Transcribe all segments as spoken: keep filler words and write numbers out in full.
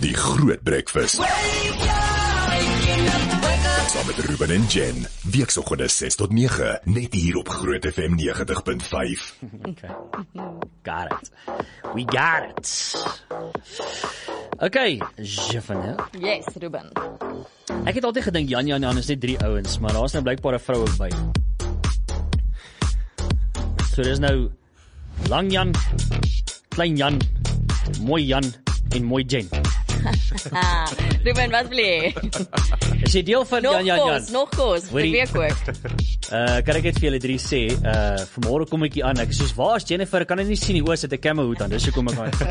Die Groot Breakfast. Saam met Ruben en Jen. Weekoggende ses tot nege, net hier op Groot F M negentig punt vyf. Okay. Got it. We got it. Okay, Jevanel. Yes, Ruben. Ek het altyd gedink Jan Jan Jan is net drie ouens, maar daar is nou blykbaar 'n vrou ook by. So dis nou Lang Jan, Klein Jan, Mooi Jan en Mooi Jen. Ruben, wat wil jy? Is jy deel van Nog Jan Jan Jan? kos, nog kos, vir Hoorie. week ook. Uh, kan ek net vir julle drie sê, uh, vanmôre kom ek hier aan, ek is soos, waar is Jennifer? Ek kan dit nie sien, die oos het 'n camera-hoed aan, dis hoekom ek aan.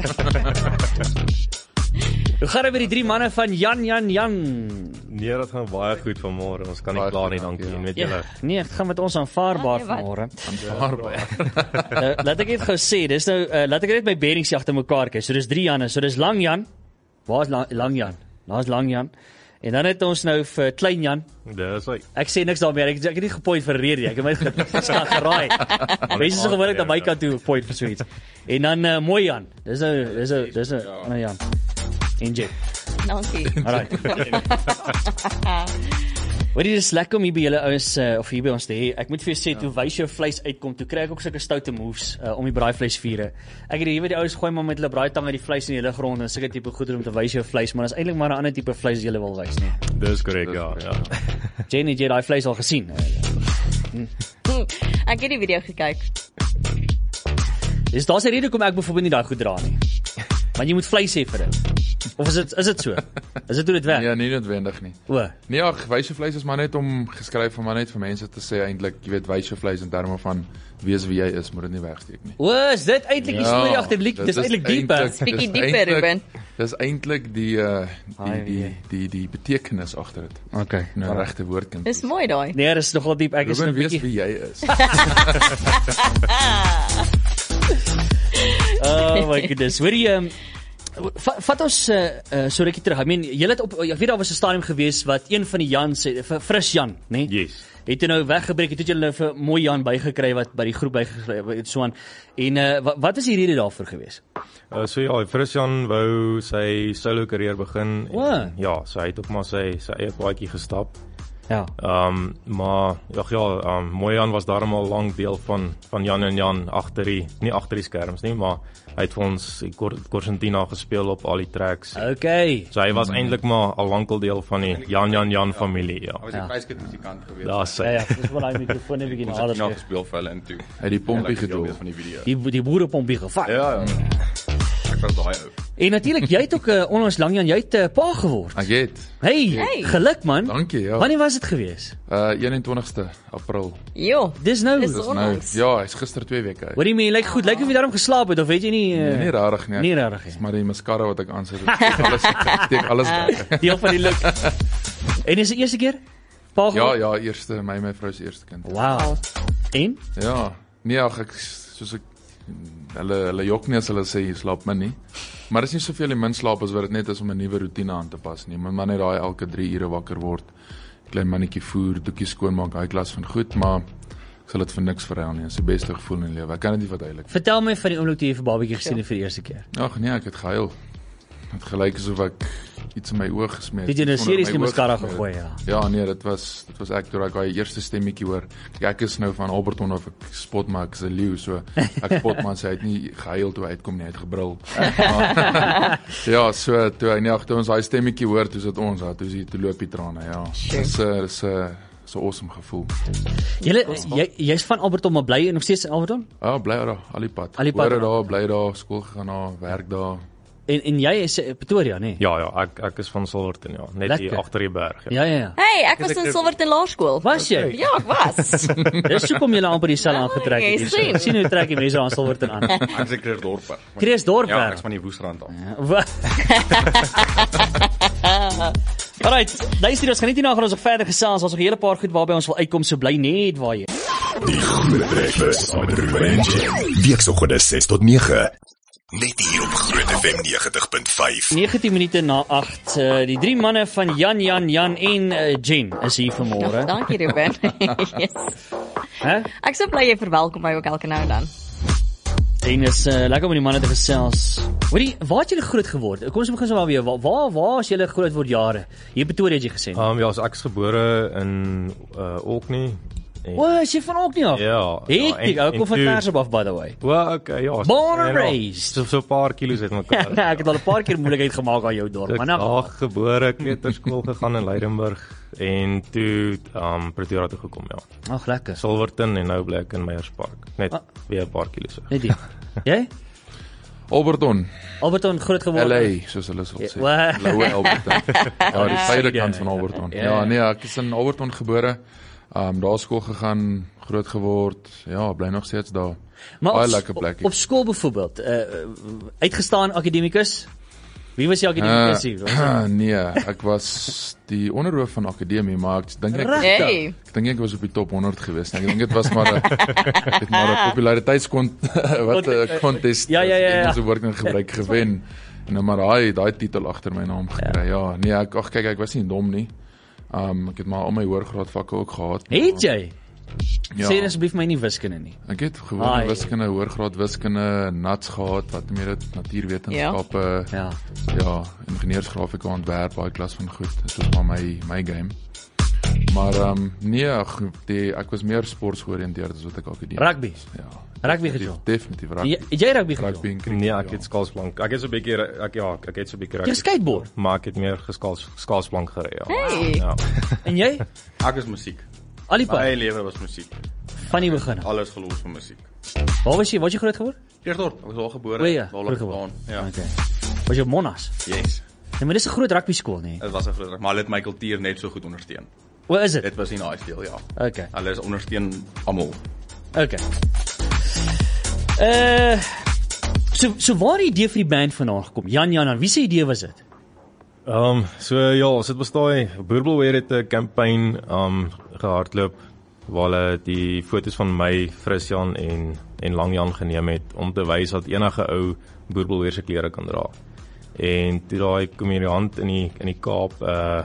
Hoe gaan dit met die drie manne van Jan Jan Jan? Nee, dat gaan baie goed vanmôre. Ons kan nie klaar nie, dankie. En met julle. Ja, nee, dit gaan met ons aanvaarbaar Ah, nee, wat? vanmôre. Aanvaarbaar. Nou, laat ek net gou sê, dis nou, uh, laat ek net my bearings agter mekaar kyk. So dis drie Janne, so dis Lang Jan. Waar is Lang, Lang Jan? Daar's Lang Jan. En dan het ons nou vir Klein Jan. Dis hy. Ek sê niks daarmee. Ek, ek het nie gepoint vir 'n rede nie. Ek het my geskat geraai. Mense is gewoonlik na my kant toe point vir so iets. En dan uh, Mooi Jan. Dis 'n dis 'n dis 'n ander Jan. En J. Dankie. Alright. Wat is dis lekker om hier by julle ouens uh, of hier by ons te hê. Ek moet vir jou sê, toe wys jou vleis uitkom, toe kry ek ook sulke stoute moves uh, om die braaivleisvure. Ek het hier by die ouens gooi maar met hulle braaitang die vleis in die luggrond en sulke tipe goeder om te wys jou vleis, maar dit is eintlik maar 'n ander tipe vleis wat jy wil wys, nee. Dis korrek, ja, ja. Jenny, jy het daai vleis al gesien. Ek het die video gekyk. Dis daar's 'n rede hoekom ek byvoorbeeld nie daai goed dra nie. Want jy moet vleis hê vir dit. Of is dit is dit so? Is dit hoe dit werk? Ja, nie noodwendig nie. O. Nee, ag, wysjevleis is maar net om geskryf om maar net vir mense te sê eintlik, jy weet, wysjevleis in terme van wees wie jy is, moet dit nie wegsteek nie. O, is dit eintlik die storie agter die liedjie? Dis eintlik diep, hè? Bietjie dieper, Ruben. Dis eintlik die uh die Ai, die nee. die die betekenis agter dit. Okay. Nou regte woordkind. Dis mooi daai. Nee, dis nogal diep. Ek is Ruben, nou weet bietjie. wie jy is. Oh my goodness. Hoorie, ehm vat, vat ons uh, uh, so rukkie terug. I mean, julle het op ek weet daar was 'n stadium gewees wat een van die Jan sê, vir Fris Jan, né? Nee? Yes. Het jy nou weggebreek, het jy nou vir Mooi Jan bygekry wat by die groep bygekry so aan. En uh, wat, wat is die rede daarvoor gewees? Uh, so ja, Christian wou sy solo carrière begin. O. En, ja, so hy het ook maar sy sy eie paadjie gestap. Ja. Ehm um, maar ja, ja, um, Mooi Jan was daarom al lank deel van van Jan en Jan agter die nie agter die skerms nie, maar hy het vir ons Corsentina gespeel op al die tracks. Okay. So hy was mm. eintlik maar al lankal deel van die Jan Jan Jan familie, ja. Hy was die pryskit musikant geweest. Daar's Ja hy. ja, dis wel daai mikrofoon net bietjie Ons nader. het nou skryf. gespeel vir hulle in toe. Hy het die pompie gedoen. van die video. Die die boerepompie gevat. Ja, ja. Ek was daai ou. En natuurlik, jy het ook uh, onlangs Lang Jan, jy het uh, pa geword. Ek het. Hey, Hey. geluk man. Dankie, ja. Wanneer was dit gewees? Uh eenentwintigste April. Jo. Dis nou. Dis Dis nou. onlangs. Ja, hy's gister twee weke uit. Hoor jy my, jy lyk goed. Lyk of jy daarom geslaap het of weet jy nie? Uh, Nee, nie rarig nie. Nie rarig nie. Dis maar die mascara wat ek aansit. Dit steek alles steek alles weg. Deel van die look. En is dit eerste keer? Pa Ja, geword? ja, eerste my my vrou se eerste kind. Wow. En? Ja. Nee, ag ek soos ek hulle hulle jok nie as hulle sê jy slaap min nie. Maar dis nie soveel die min slaap as wat dit net is om 'n nuwe roetine aan te pas nie. My man net daai elke drie ure wakker word. Klein mannetjie voer, doekie skoonmaak, hy klas van goed, maar ek sal dit vir niks verruil nie. Dis die beste gevoel in die lewe. Ek kan dit nie verduidelik. Vertel my van die oomblik toe jy vir babatjie gesien het vir die eerste keer. Ag nee, ek het gehuil. Het gelyk asof ek iets in my oë gesmeer Het jy nou Iets onder serieus my die oog mascara gesmeer gegooi, het. ja? Ja, nee, dit was dit was ek toe ek daai eerste stemmetjie hoor. Ek is nou van Alberton of ek spot maar ek is 'n leeu, so ek spot maar sy het nie gehuil toe hy uitkom nie, hy het gebrul. Maar, ja, so toe hy net toe ons daai stemmetjie hoor, toe sit ons daar, toe is hy toe loop die trane, ja. Dis 'n dis 'n so awesome gevoel. Julle jy jy's van Alberton maar bly nog steeds in Alberton? Ja, bly daar, al die pad. Al die pad, Hoor daar, bly daar, skool gegaan daar, werk daar. En en jy is uh, Pretoria, nê? Nee? Ja, ja, ek ek is van Silverton, ja, net Lekker. hier agter die berg. Ja. Ja ja ja. Hey, ek was in Silverton Laerskool. Was jy? Ja, ek was. Dis hoekom jy amper dieselfde Oh, aangetrek jy het. sien. Hier. Sien hoe trek die mense aan Silverton aan. Ek se Kreersdorp. Kreersdorp. Ja, ek's van die Woesrand af. Wat? Alright, luister, ons gaan net hierna gaan ons nog verder gesels. Ons het 'n hele paar goed waarby ons wil uitkom, so bly net waar jy. Die Groot Breakfast met Ruben en Jen. Weekoggende ses tot nege. Net hier op Groot F M negentig punt vyf. negentien minute na agt. Uh, die drie manne van Jan Jan Jan en uh, Jen is hier vanmôre. Ja, dankie Ruben. Yes. Hè? Ek sou bly jy verwelkom my ook elke nou en dan. En is uh, lekker om die manne te gesels. Hoorie, waar het julle groot geword? Kom ons begin so maar weer. Waar waar, waar is julle groot word jare? Hier Pretoria het jy gesê. Um, ja, so ek is gebore in uh, Orkney. En, O, is jy van Orkney af? ja. Hek ek, ja, ek kom van Klersdorp af, by the way. Well, okay, ja. Born and en, ja, raised. So so 'n paar kilos uit mekaar. Ek het al 'n paar keer moeilikheid gemaak aan jou dorp, maar nou Daar gebore, kleuterskool gegaan in Leidenburg en toe um Pretoria toe gekom, ja. ag lekker. Silverton en nou bly ek in Meyerspark. Net Ah. weer 'n paar kilos. Net die. Jy? Alberton, Alberton groot geword. L A, soos hulle sal sê. wa- Loue Alberton. Ja, die suide Ja, kant van Alberton. ja. Ja, nee, ek is in Alberton gebore. Um daar skool gegaan, groot geword. Ja, bly nog steeds daar. Maar Baie op, lekker op, plekkie. op school byvoorbeeld, uh, uitgestaan akademikus? Wie was die akademikus hier? Uh, nee, ek was die onderhoof van akademie, maar ek dink ek Regtig? Hey. ek dink ek was op die top honderd geweest. Ek dink dit was maar 'n dit maar 'n populariteitskont wat 'n contest. Ja, ja, ja, ja. Engelse woord in gebruik gewen. En nou maar daai daai titel agter my naam gekry. Ja, nee, ek ag kyk ek was nie dom nie. Um ek het maar al my hoërgraad vakke ook gehad. Het jy? Ja. Sê asseblief my nie wiskunde nie. Ek het gewoon Ai. wiskunde, hoërgraad wiskunde, nats gehad, wat meer dit natuurwetenskappe, Ja. ja, ingenieursgrafika ontwerp, baie klas van goed. Dit was maar my my game. Maar ehm um, nee, ag, die ek was meer sports georiënteerd as wat ek akademie. Rugby. Ja. Rugby definitief, gespeel. Definitief Het rugby. jy- het jy rugby Rugby gespeel? en cricket. Nee, ek ja. het skaalsplank. Ek het so 'n bietjie ek ja, ek het so 'n bietjie Jy skateboard. maar ek het meer geskaals skaalsplank gery, ja. Hey. Ja. En jy? Ek is musiek. Al die My pad eie lewe was musiek. van die begin. af. Alles gelos vir musiek. Waar was jy? Waar het jy groot geword? Klersdorp, ek was al gebore, O ja, daar groot gegaan. geword. Ja. Okay. Was jy op Monas? Yes. Nee, maar dis 'n groot rugby skool, nee. Dit was 'n groot, maar hulle het my kultuur net so goed ondersteun. O, is dit? Dit was nie nice deel, ja. Okay. Hulle is ondersteun almal. Okay. Uh so so waar het die idee vir die band vandaan gekom? Jan Jan, wie se idee was dit? Ehm um, so ja, ons het bestaan Boerbelweer het 'n campaign ehm um, gehardloop waar hulle die foto's van my, Frisjan en en Langjan geneem het om te wys dat enige ou Boerbelweer se klere kan dra. En toe daai komediant in die in die Kaap uh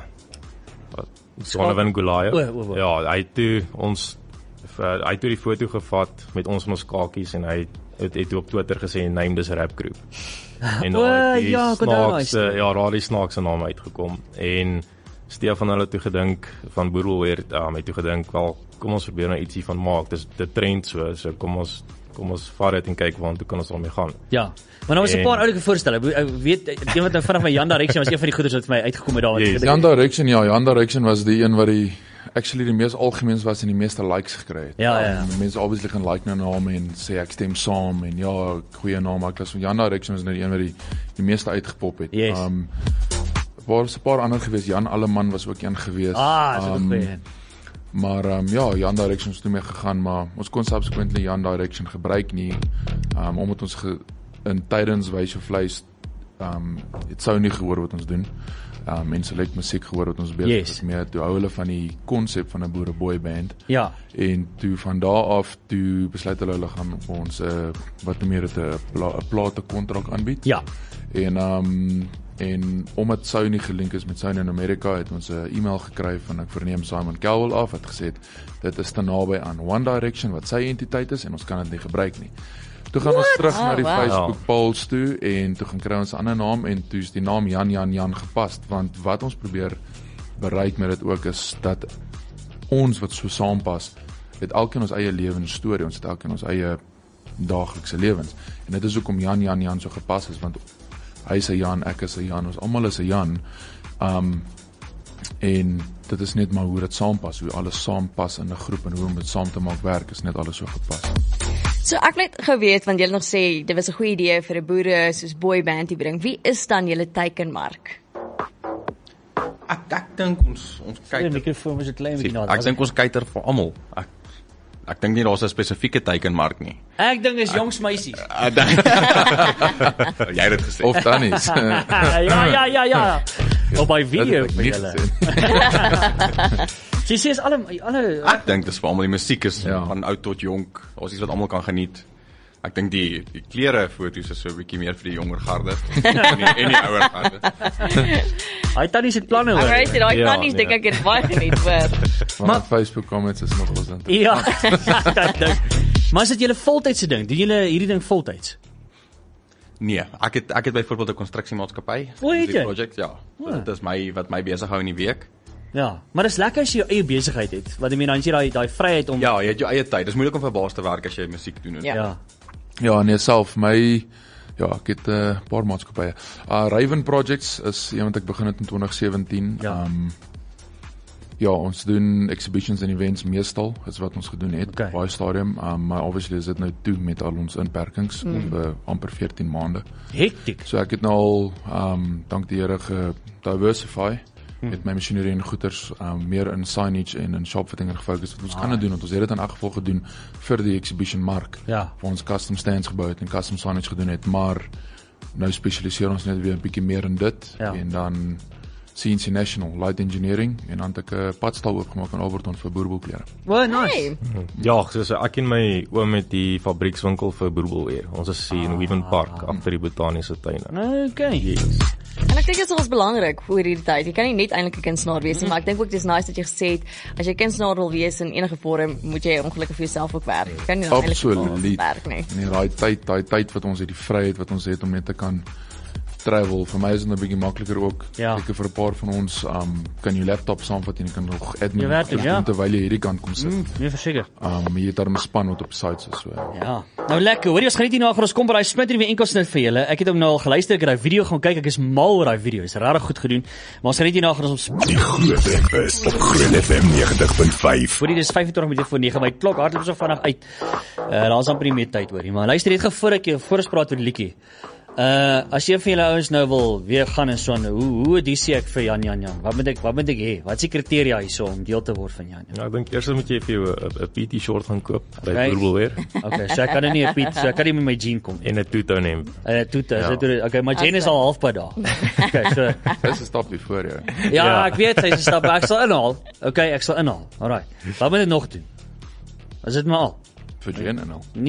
Donovan Goliath. O, o, o. Ja, hy het toe ons hy het toe die foto gevat met ons in ons kakies en hy het, het op Twitter gesê name dis rap groep. En O, daar het die ja, ek onthou daai snaakse, storie. ja, daar het die snaakse naam uitgekom en Stefan hulle toe gedink van Boerbelweer um, het toe gedink wel kom ons probeer nou ietsie van maak. Dis dit trend so, so kom ons kom ons vat dit en kyk waartoe kan ons daarmee gaan. Ja. Maar nou was 'n En- paar oulike voorstelle. Ek ek weet een wat nou vinnig my Jan Direction was een van die goeders wat vir my uitgekom het daar. wat ek Yes. gedink Jan Direction, ja, Jan Direction was die een wat die actually die mees algemeens was en die meeste likes gekry het. Ja, ja, ja. Um, mense obviously gaan like nou naam en sê ek stem saam en ja, goeie naam, maar ek was van Jan Direction was nou die een wat die die meeste uitgepop het. Yes. Um was 'n paar ander gewees. Jan Alleman was ook een gewees. Ah, so 'n Um, goeie. Maar um, ja, Jan Direction is toe mee gegaan, maar ons kon subsequently Jan Direction gebruik nie. Um omdat ons ge, in tydens Wys jou vleis um het sou nie gehoor wat ons doen. Um mense het musiek gehoor wat ons besig Yes. is mee. Toe hou hulle van die konsep van 'n boereboy band. Ja. En toe van daar af toe besluit hulle hulle gaan vir ons 'n uh, wat noem jy dit 'n pla, 'n plate kontrak aanbied. Ja. En um en omdat Sou nie gelink is met Sony in Amerika, het ons 'n e-mail gekry van ek verneem Simon Cowell af wat gesê het dit is te naby aan One Direction wat sy entiteit is en ons kan dit nie gebruik nie. Toe gaan ons terug Oh, na die wow. Facebook polls toe en toe gaan kry ons 'n ander naam en toe is die naam Jan Jan Jan gepas want wat ons probeer bereik met dit ook is dat ons wat so saampas het elkeen ons eie lewensstorie, ons het elkeen ons eie daaglikse lewens en dit is hoekom Jan Jan Jan so gepas is want hy is 'n Jan, ek is 'n Jan, ons almal is 'n Jan. Um en dit is net maar hoe dit saampas, hoe alles saampas in 'n groep en hoe om dit saam te maak werk, is net alles so gepas. So ek net geweet want julle nog sê dit was 'n goeie idee vir 'n boere soos boyband te bring. Wie is dan julle teikenmark? Ek ek dink ons ons Die kyk mikrofoon was 'n klein bietjie ek nader. dink ons kyk vir almal. Ek ek dink nie daar's 'n spesifieke teikenmark nie. Ek dink is jongs meisies. Ek dink jy het dit gesê. Of tannies. ja, ja, ja, ja. Op my video Dit het ek vir nie julle. gesê. Sy sê is alle alle Ek dink dis vir almal die musiek is Ja. van oud tot jonk. Ons iets wat almal kan geniet. Ek dink die die klere foto's is so 'n bietjie meer vir die jonger garde en die, en die ouer garde. hy tannie se planne Ek hoor. weet dit, daai Ja, tannies nee. dink ek het baie geniet hoor. Maar Facebook comments is nog ons. Ja, ek dink Maar is dit julle voltydse ding? Doen julle hierdie ding voltyds? Nee, ek het ek het byvoorbeeld 'n konstruksiemaatskappy. O, het jy? Project, ja. So, dit is my wat my besig hou in die week. Ja, maar dis lekker as jy jou eie besigheid het. Wat ek meen, dan is jy daai daai vryheid om Ja, jy het jou eie tyd. Dis moeilik om vir 'n baas te werk as jy musiek doen. Ja. ja. Ja, nee, self my ja, ek het 'n uh, paar maatskappye. Uh Raven Projects is een wat ek begin het in twintig sewentien. Ja. Um ja, ons doen exhibitions en events meestal, is wat ons gedoen het Okay. op baie stadium. Um maar obviously is dit nou toe met al ons inperkings mm. op uh, amper veertien maande. Hektiek. So ek het nou al um dank die Here gediversify met my masjinerie en goeders um, meer in signage en in shopfitting en gefokus wat ons ah. kan doen, want ons het dit in elk geval gedoen vir die exhibition mark, Ja. waar ons custom stands gebou het en custom signage gedoen het, maar nou spesialiseer ons net weer 'n bietjie meer in dit, Ja. en dan C N C National, Light Engineering, en dan het ek 'n padstal oopgemaak in Alberton vir boerbelklere. Well, nice. Hey, Ja, soos ek en my oom met die fabriekswinkel vir boerbelweer. Ons is hier in Weaven Park agter die botaniese tuine. Okay. Yes. en ek dink dit is ons belangrik vir hierdie tyd. Jy kan nie net eintlik 'n kunstenaar wees nie, maar ek dink ook dis nice dat jy gesê het as jy kunstenaar wil wees in enige vorm, moet jy ongelukkig vir jouself ook werk. Jy kan nie dan eintlik vir ons Absoluut. werk nie. En daai tyd, daai tyd wat ons het, die vryheid wat ons het om net te kan travel, vir my is dit 'n bietjie makliker ook. Ja. Ek vir 'n paar van ons um kan jy laptop saamvat en jy kan nog admin Jy werk, doen ja. terwyl jy hierdie kant kom sit. Mm, nee, verseker. Um jy het daar 'n span wat op die site is, so. Ja. Nou lekker. Hoorie, ons gaan net hier na gaan ons kom by daai splinter nuwe enkelsnit vir julle. Ek het hom nou al geluister, ek het daai video gaan kyk. Ek is mal oor daai video. Is regtig goed gedoen. Maar ons gaan net hier na gaan ons Die Groot Breakfast op Groot F M negentig punt vyf. Hoorie, dis vyf en twintig minute voor nege. My klok hardloop so vinnig uit. Uh daar's amper nie meer tyd hoorie, maar luister net gou voor ek jou voor ons praat oor die liedjie. Uh as jy vir julle ouens nou wil weer gaan en so aan, hoe hoe dis ek vir Jan Jan Jan. Wat moet ek wat moet ek hê? Wat is die kriteria hierso om deel te word van Jan Jan? Ja, ek dink eers moet jy vir jou 'n 'n P T short gaan koop by Okay. boerbelweer Okay, so ek kan nou nie 'n Piet, so ek kan nie met my jean kom. en 'n two-tone hemp. Uh toete, Ja. is dit okay, my jean is al halfpad daar. Okay, so Dis 'n stapie voor jou. ja, Ja. ek weet hy is stap, ek sal inhaal. Okay, ek sal inhaal. Alright. Wat moet ek nog doen? Is dit maar al? Vir Jen en al. Nee.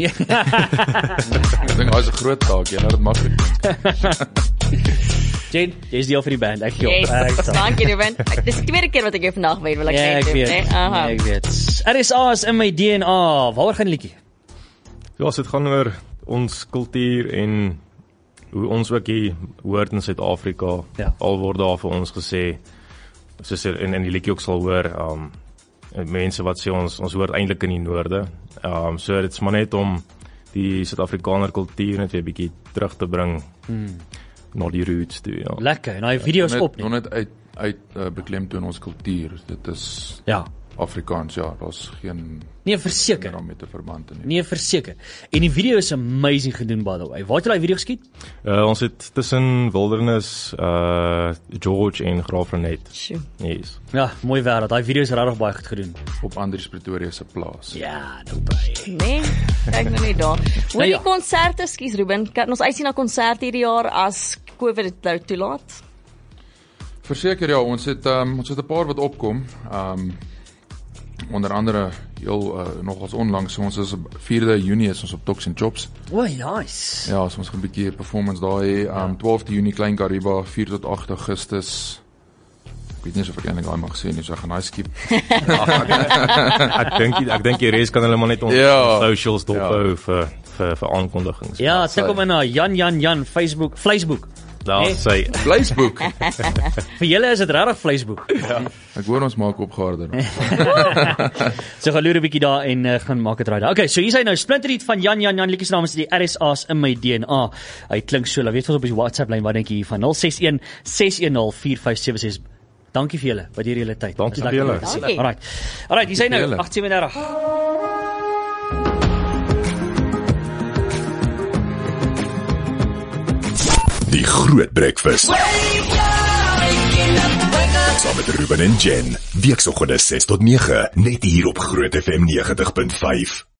Ek dink hy's 'n groot taak, jy laat dit maklik doen. Jane, jy's deel van die band. Ek gee Yes, op. Ek sal. dankie Ruben. Ek- Dis die tweede keer wat ek jou vandag weet, wil ek Ja, net ek doen, weet. né? Aha. Nee, ek weet. R S A is in my D N A. Waaroor gaan die liedjie? Ja, dit gaan oor ons kultuur en hoe ons ook hier hoort in Suid-Afrika. Ja. Al word daar vir ons gesê, soos in in die liedjie ook sal hoor, um mense wat sê ons ons hoort eintlik in die noorde. Um so dit's maar net om die Suid-Afrikaner kultuur net weer 'n bietjie terug te bring hmm. na die roots toe, ja. Lekker. En daai video's Net- op Nog nie. net uit uit uh, beklemtoon ons kultuur. Dit is Ja. Afrikaans, ja, daar's geen Nee, verseker. daarmee te verband nie. Nee, verseker. En die video is amazing gedoen by the way. Waar het jy daai video geskiet? Uh, ons het tussen Wildernis, uh George en Graafrenet. Sjoe. Yes. Ja, mooi wêreld. Daai video is regtig baie goed gedoen. Op Andries Pretoria se plaas. Ja, nou by. Nee, kyk nou net daar. Hoe Nou ja. die konserte, skus Ruben, kan ons uitsien na konserte hierdie jaar as COVID dit nou toelaat? Verseker ja, ons het um, ons het 'n paar wat opkom. Um onder andere heel uh, nogals onlangs, so ons is op vierde Junie is ons op Tox and Chops. O, nice. Ja, so ons gaan 'n bietjie performance daar hê. Um twaalfde Junie Klein Kariba, vier tot agt Augustus. Ek weet nie of ek eintlik daai mag sê nie, so ek gaan daai skip. Ek dink ek dink die res kan hulle maar net ons Ja. socials dop Ja. hou vir vir vir aankondigings. Ja, tik hom in na Jan Jan Jan Facebook, Facebook. Daar Nee. sê Facebook. Vir julle is dit regtig Facebook. Ek hoor ons maak opgeharder. So gaan loer 'n bietjie daar en uh, gaan maak dit raai. Okay, so hier is hy nou Splinter Hit van Jan Jan Jan liedjie se naam is die R S A's in my D N A. Hy klink so, laat weet ons op die WhatsApp lyn wat dink jy hiervan nul ses een ses een nul vier vyf sewe ses. Dankie vir julle, wat hier julle tyd. Dankie Dis vir lekker julle. om te sien. Dankie. Alright. Alright, hier is hy nou julle. agt ses drie. Die Groot Breakfast. Saam met Ruben en Jen. Weekoggend ses tot nege, net hier op Groot F M negentig punt vyf.